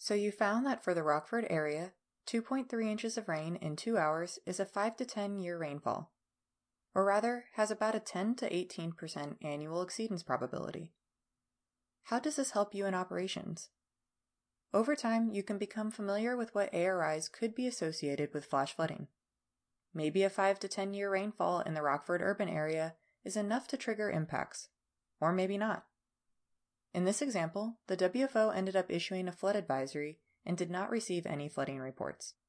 So you found that for the Rockford area, 2.3 inches of rain in 2 hours is a 5 to 10 year rainfall, or rather has about a 10 to 18% annual exceedance probability. How does this help you in operations? Over time, you can become familiar with what ARIs could be associated with flash flooding. Maybe a 5 to 10 year rainfall in the Rockford urban area is enough to trigger impacts, or maybe not. In this example, the WFO ended up issuing a flood advisory and did not receive any flooding reports.